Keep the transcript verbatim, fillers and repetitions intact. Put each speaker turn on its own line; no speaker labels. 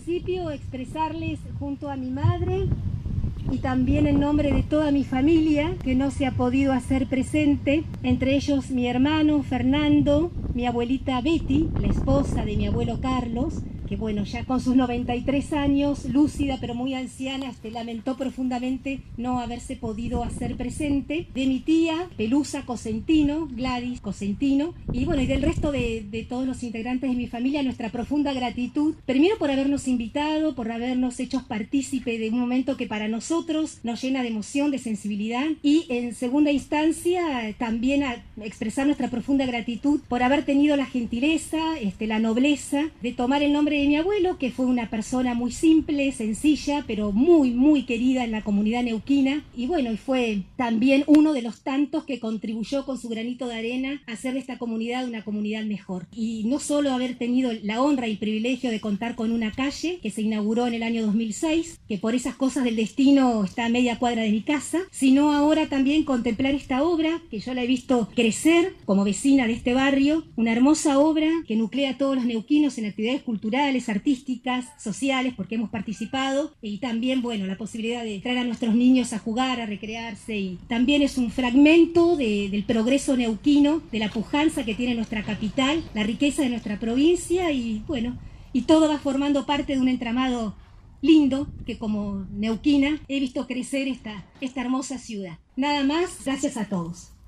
principio expresarles junto a mi madre y también en nombre de toda mi familia que no se ha podido hacer presente, entre ellos mi hermano Fernando, mi abuelita Betty, la esposa de mi abuelo Carlos, que bueno, ya con sus noventa y tres años, lúcida pero muy anciana, este, lamentó profundamente no haberse podido hacer presente, de mi tía Pelusa Cosentino, Gladys Cosentino, y bueno, y del resto de, de todos los integrantes de mi familia, nuestra profunda gratitud, primero por habernos invitado, por habernos hecho partícipe de un momento que para nosotros nos llena de emoción, de sensibilidad, y en segunda instancia también a expresar nuestra profunda gratitud por haber tenido la gentileza, este, la nobleza de tomar el nombre de mi abuelo, que fue una persona muy simple, sencilla, pero muy, muy querida en la comunidad neuquina, y bueno, y fue también uno de los tantos que contribuyó con su granito de arena a hacer de esta comunidad una comunidad mejor. Y no solo haber tenido la honra y privilegio de contar con una calle que se inauguró en el año dos mil seis, que por esas cosas del destino está a media cuadra de mi casa, sino ahora también contemplar esta obra, que yo la he visto crecer como vecina de este barrio, una hermosa obra que nuclea a todos los neuquinos en actividades culturales, artísticas, sociales, porque hemos participado, y también, bueno, la posibilidad de traer a nuestros niños a jugar, a recrearse, y también es un fragmento de, del progreso neuquino, de la pujanza que tiene nuestra capital, la riqueza de nuestra provincia, y bueno, y todo va formando parte de un entramado lindo que como neuquina he visto crecer esta, esta hermosa ciudad. Nada más, gracias a todos.